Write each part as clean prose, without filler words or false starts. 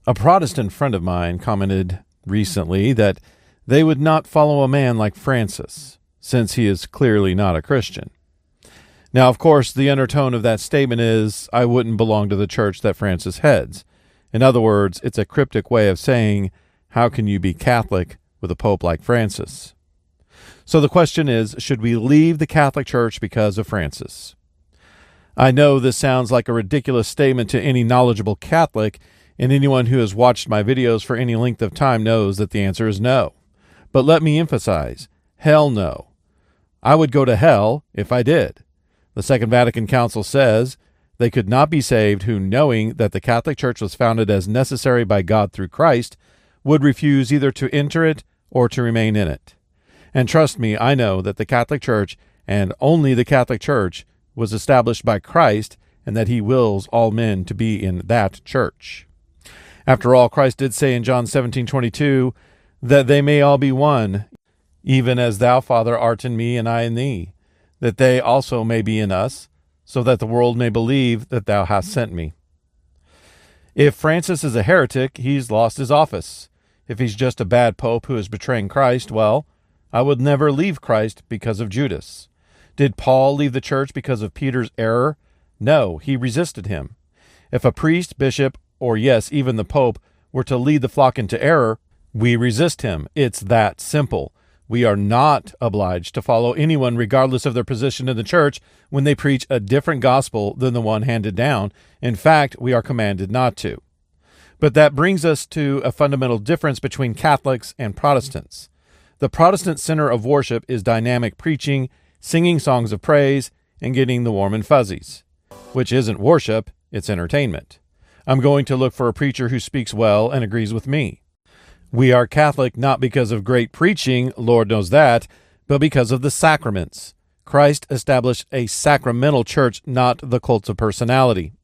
A Protestant friend of mine commented recently that they would not follow a man like Francis, since he is clearly not a Christian. Now, of course, the undertone of that statement is, I wouldn't belong to the church that Francis heads. In other words, it's a cryptic way of saying, how can you be Catholic with a pope like Francis? So the question is, should we leave the Catholic Church because of Francis? I know this sounds like a ridiculous statement to any knowledgeable Catholic, and anyone who has watched my videos for any length of time knows that the answer is no. But let me emphasize, hell no. I would go to hell if I did. The Second Vatican Council says they could not be saved who, knowing that the Catholic Church was founded as necessary by God through Christ, would refuse either to enter it or to remain in it. And trust me, I know that the Catholic Church, and only the Catholic Church, was established by Christ, and that he wills all men to be in that church. After all, Christ did say in John 17:22 that they may all be one, even as thou, Father, art in me and I in thee, that they also may be in us, so that the world may believe that thou hast sent me. If Francis is a heretic, he's lost his office. If he's just a bad pope who is betraying Christ, well, I would never leave Christ because of Judas. Did Paul leave the church because of Peter's error? No, he resisted him. If a priest, bishop, or yes, even the pope, were to lead the flock into error, we resist him. It's that simple. We are not obliged to follow anyone regardless of their position in the church when they preach a different gospel than the one handed down. In fact, we are commanded not to. But that brings us to a fundamental difference between Catholics and Protestants. The Protestant center of worship is dynamic preaching, singing songs of praise, and getting the warm and fuzzies, which isn't worship, it's entertainment. I'm going to look for a preacher who speaks well and agrees with me. We are Catholic not because of great preaching, Lord knows that, but because of the sacraments. Christ established a sacramental church, not the cults of personality.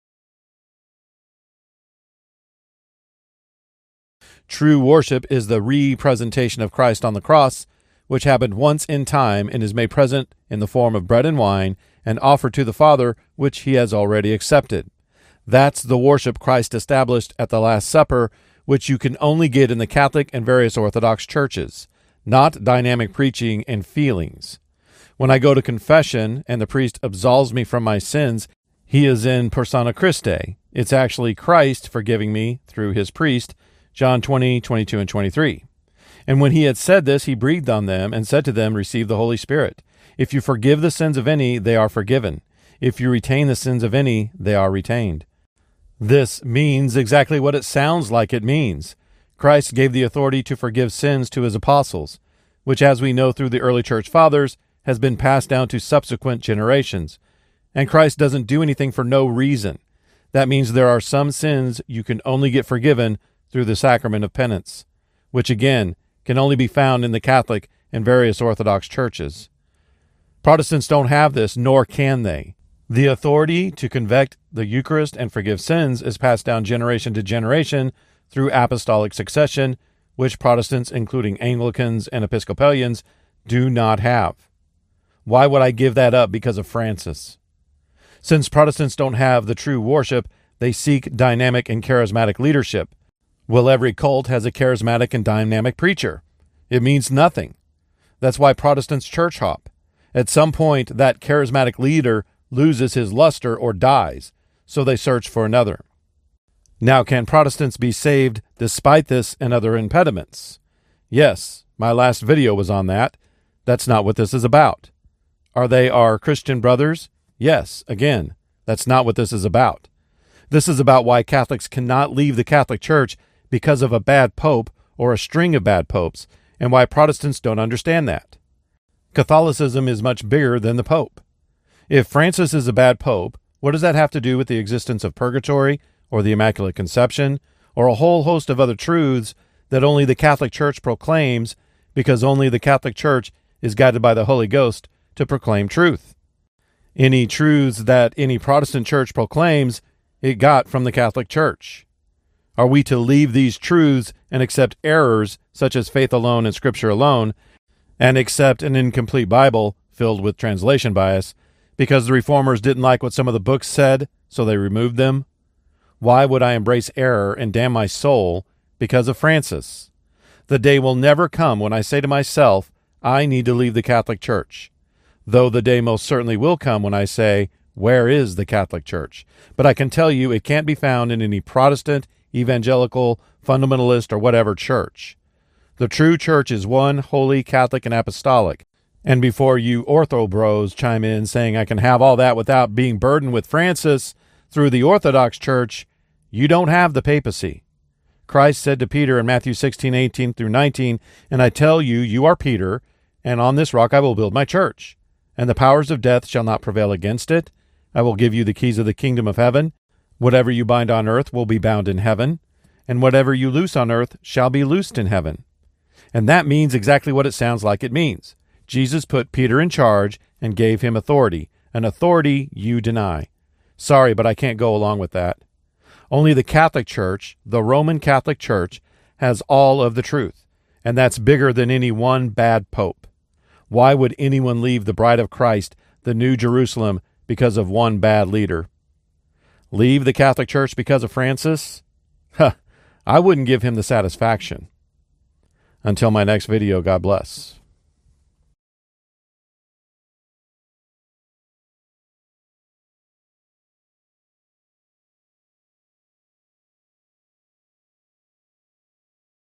True worship is the representation of Christ on the cross, which happened once in time and is made present in the form of bread and wine and offered to the Father, which he has already accepted. That's the worship Christ established at the Last Supper, which you can only get in the Catholic and various Orthodox churches, not dynamic preaching and feelings. When I go to confession and the priest absolves me from my sins, he is in persona Christi. It's actually Christ forgiving me through his priest, John 20:22 and 23. And when he had said this, he breathed on them and said to them, receive the Holy Spirit. If you forgive the sins of any, they are forgiven. If you retain the sins of any, they are retained. This means exactly what it sounds like it means. Christ gave the authority to forgive sins to his apostles, which, as we know through the early church fathers, has been passed down to subsequent generations. And Christ doesn't do anything for no reason. That means there are some sins you can only get forgiven through the sacrament of penance, which again can only be found in the Catholic and various Orthodox churches. Protestants don't have this, nor can they. The authority to convect the Eucharist and forgive sins is passed down generation to generation through apostolic succession, which Protestants, including Anglicans and Episcopalians, do not have. Why would I give that up because of Francis? Since Protestants don't have the true worship, they seek dynamic and charismatic leadership. Well, every cult has a charismatic and dynamic preacher. It means nothing. That's why Protestants church hop. At some point, that charismatic leader loses his luster or dies, so they search for another. Now, can Protestants be saved despite this and other impediments? Yes, my last video was on that. That's not what this is about. Are they our Christian brothers? Yes, again, that's not what this is about. This is about why Catholics cannot leave the Catholic Church because of a bad pope or a string of bad popes, and why Protestants don't understand that. Catholicism is much bigger than the pope. If Francis is a bad pope, what does that have to do with the existence of purgatory or the Immaculate Conception or a whole host of other truths that only the Catholic Church proclaims because only the Catholic Church is guided by the Holy Ghost to proclaim truth? Any truths that any Protestant church proclaims, it got from the Catholic Church. Are we to leave these truths and accept errors such as faith alone and Scripture alone, and accept an incomplete Bible filled with translation bias because the Reformers didn't like what some of the books said, so they removed them? Why would I embrace error and damn my soul because of Francis? The day will never come when I say to myself, I need to leave the Catholic Church. Though the day most certainly will come when I say, where is the Catholic Church? But I can tell you it can't be found in any Protestant, evangelical, fundamentalist, or whatever church. The true church is one, holy, Catholic, and apostolic. And before you ortho bros chime in saying I can have all that without being burdened with Francis through the Orthodox Church, you don't have the papacy. Christ said to Peter in Matthew 16:18 through 19, And I tell you, you are Peter, and on this rock I will build my church, and the powers of death shall not prevail against it. I will give you the keys of the kingdom of heaven. Whatever you bind on earth will be bound in heaven, and whatever you loose on earth shall be loosed in heaven. And that means exactly what it sounds like it means. Jesus put Peter in charge and gave him authority, an authority you deny. Sorry, but I can't go along with that. Only the Catholic Church, the Roman Catholic Church, has all of the truth, and that's bigger than any one bad pope. Why would anyone leave the bride of Christ, the New Jerusalem, because of one bad leader? Leave the Catholic Church because of Francis? I wouldn't give him the satisfaction. Until my next video, God bless.